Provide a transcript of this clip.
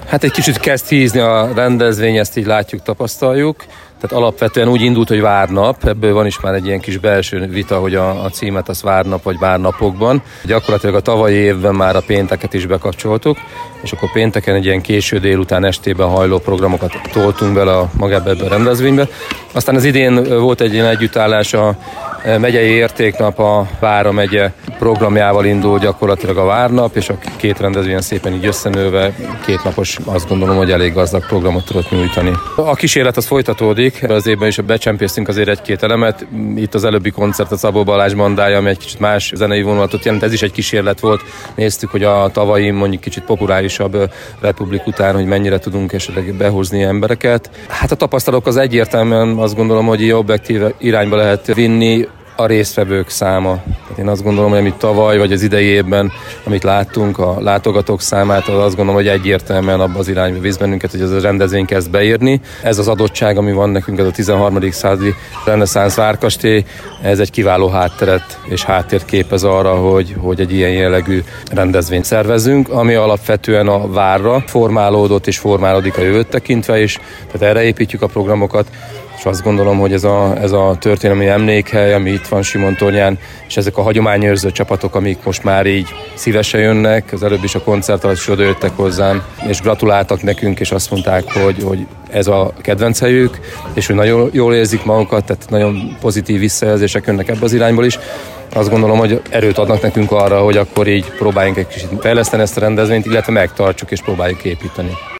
Hát egy kicsit kezd hízni a rendezvény, ezt így látjuk, tapasztaljuk. Tehát alapvetően úgy indult, hogy várnap, ebből van is már egy ilyen kis belső vita, hogy a címet az várnap vagy várnapokban. Gyakorlatilag a tavalyi évben már a pénteket is bekapcsoltuk, és akkor pénteken egy ilyen késő délután estében hajló programokat toltunk bele magába ebbe a rendezvénybe. Aztán az idén volt egy ilyen együttállás, a megyei értéknap, a Vára megye programjával indul gyakorlatilag a várnap, és a két rendezvényen szépen így összenőve kétnapos, azt gondolom, hogy elég gazdag programot tudott nyújtani. A kísérlet az folytatódik, az évben is becsempésztünk azért egy-két elemet. Itt az előbbi koncert a Szabó Balázs bandája, ami egy kicsit más zenei vonulatot jelent, ez is egy kísérlet volt. Néztük, hogy a tavalyi mondjuk kicsit populárisabb Republik után, hogy mennyire tudunk esetleg behozni embereket. Hát a tapasztalatok az egyértelműen azt gondolom, hogy objektív irányba lehet vinni. A résztvevők száma. Tehát én azt gondolom, hogy amit tavaly vagy az idei évben, amit láttunk, a látogatók számát, az azt gondolom, hogy egyértelműen abba az irányba visz bennünket, hogy ez a rendezvény kezd beírni. Ez az adottság, ami van nekünk, ez a 13. századi reneszánsz várkastély, ez egy kiváló hátteret és háttért képez arra, hogy egy ilyen jellegű rendezvényt szervezünk, ami alapvetően a várra formálódott és formálódik a jövőt tekintve is, tehát erre építjük a programokat. És azt gondolom, hogy ez a történelmi emlékhely, ami itt van Simontornyán, és ezek a hagyományőrző csapatok, amik most már így szívesen jönnek, az előbb is a koncert alatt is odajöttek hozzám, és gratuláltak nekünk, és azt mondták, hogy ez a kedvenc helyük, és hogy nagyon jól érzik magukat, tehát nagyon pozitív visszajelzések jönnek ebbe az irányból is. Azt gondolom, hogy erőt adnak nekünk arra, hogy akkor így próbáljunk egy kicsit fejleszteni ezt a rendezvényt, illetve megtartsuk és próbáljuk építeni.